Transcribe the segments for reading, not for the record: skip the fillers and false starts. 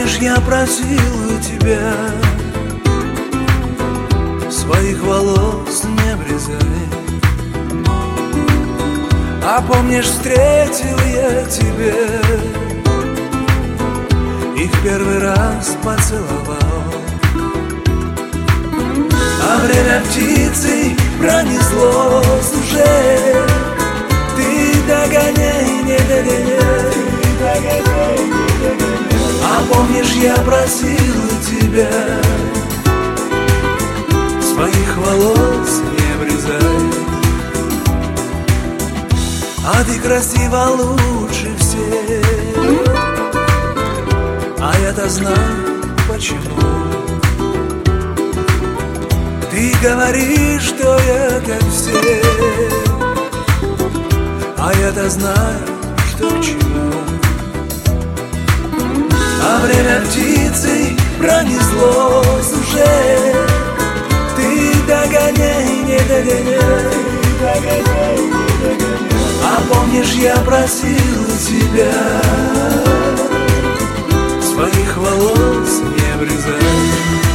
помнишь, я просил у тебя своих волос не обрезай? А помнишь, встретил я тебя и в первый раз поцеловал? А время птицей пронеслось уже. Ты догоняй, не догоняй. А помнишь, я просил у тебя своих волос не обрезай? А ты красива лучше всех, а я-то знаю почему. Ты говоришь, что я как все, а я-то знаю, что к чему. А время птицей пронеслось уже. Ты догоняй, не догоняй. А помнишь, я просил тебя своих волос не обрезай?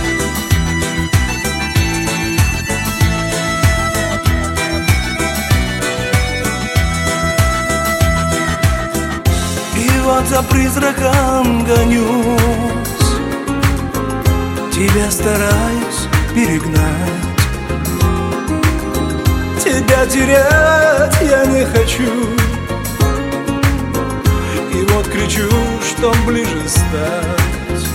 И вот за призраком гонюсь, тебя стараюсь перегнать. Тебя терять я не хочу, и вот кричу, что ближе стать.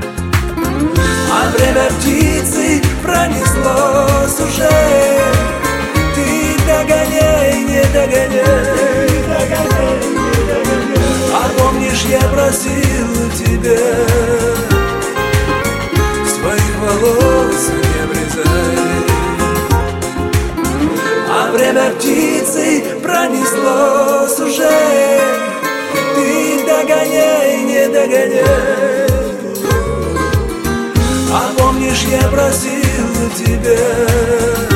А время птицы пронеслось уже. Ты догоняй, не догоняй. А помнишь, я просил у тебя своих волос не обрезай? А время птицей пронеслось уже. Ты догоняй, не догоняй. А помнишь, я просил у тебя